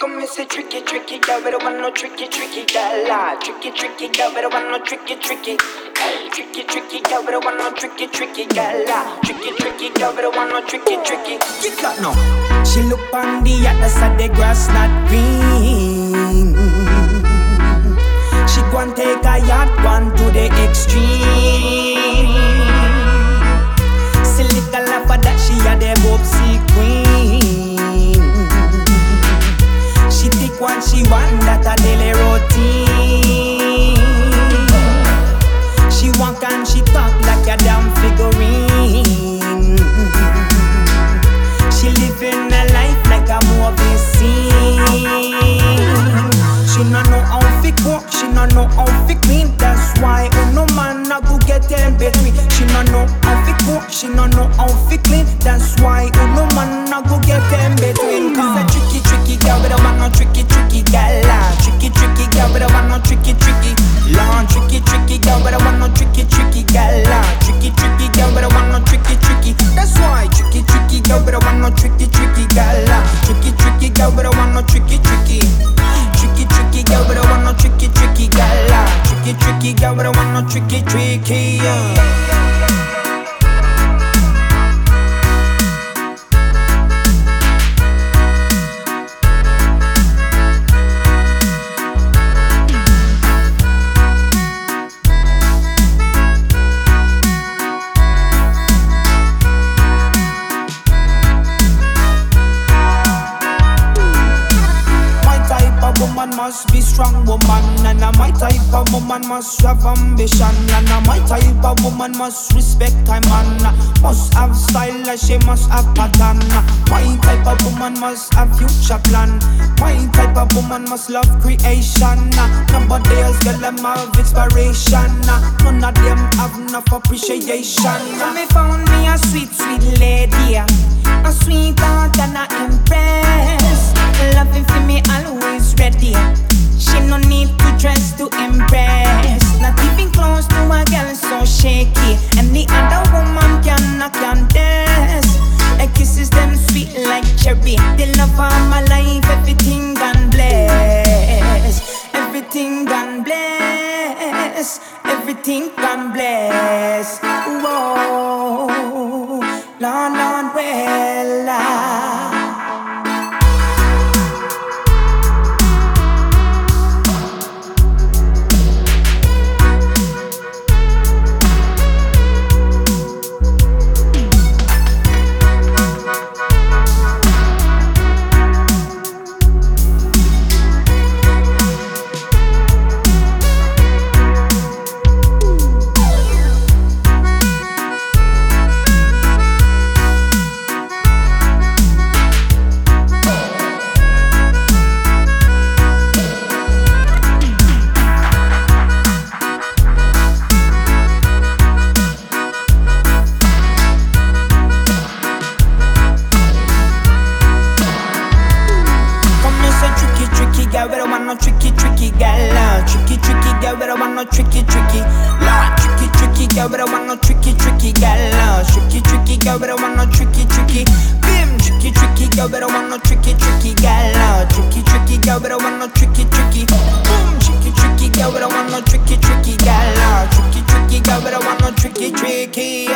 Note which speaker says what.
Speaker 1: Come and say tricky, tricky, girl, we don't want no tricky, tricky, girl. Tricky, tricky, girl, we don't want no tricky, tricky. Tricky, tricky, girl, we don't want no tricky, tricky, girl. Tricky, tricky, girl, we don't want no tricky, tricky.
Speaker 2: Get that now. She look on the other side, the grass not green. She go and take a yacht one to the extreme. See little love for that, she a the Bobsy queen. She take what she want, that a daily routine. She walk and she talk like a damn figurine. She living a life like a movie scene. She no know how fi cook, she no know how fi clean. That's why no man a go get in between. She no know how fi cook, she no know how fi clean. That's why no man a go get in between. Cause a tricky, tricky girl, we don't want no tricky, tricky girl. Tricky, tricky girl, we don't want no tricky, tricky. Long tricky, tricky girl, we don't want no tricky, tricky girl. Tricky, tricky girl, we don't want no tricky, tricky. That's why tricky, tricky girl, we don't want no tricky, tricky girl. Tricky, tricky girl, we don't want no tricky, tricky. Tricky, tricky girl, we don't want no tricky, tricky girl. Tricky, tricky girl, we don't want no tricky, tricky. Woman must be strong woman, and my type of woman must have ambition, and my type of woman must respect time man, must have style, she must have pattern. My type of woman must have future plan. My type of woman must love creation. Nobody else girl them have inspiration. None of them have enough appreciation. So me found me a sweet, sweet lady, a sweetheart and a impress. Loving for me always ready. She no need to dress to impress. Not even close to a girl so shaky. And the other woman can test. Her kisses them sweet like cherry. The love of my life, everything gone bless. Everything gone bless. Everything gone bless. Whoa, Lord, Lord, well. We don't want no tricky, tricky girl. Tricky, tricky girl, we don't want no tricky, tricky. Lord, tricky, tricky girl, we don't want no tricky, tricky girl. Tricky, tricky girl, we don't want no tricky, tricky. Bim, tricky, tricky girl, we don't want no tricky, tricky girl. Tricky, tricky girl, we don't want no tricky, tricky. Boom, tricky, tricky girl, we don't want no tricky, tricky girl. Tricky, tricky girl, we don't want no tricky, tricky.